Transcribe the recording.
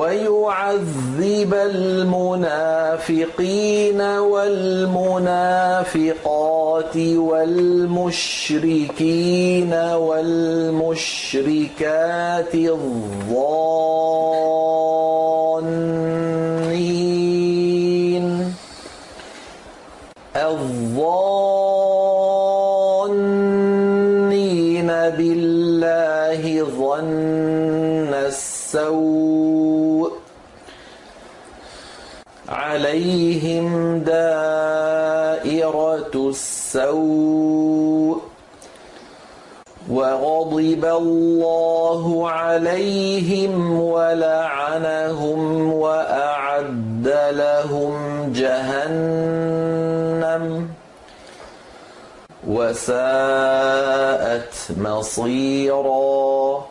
ويعذب المنافقين والمنافقات والمشركين والمشركات الظانين بالله ظن السوء عليهم دائرة السوء وغضب الله عليهم ولعنهم وأعد لهم جهنم وساءت مصيرا.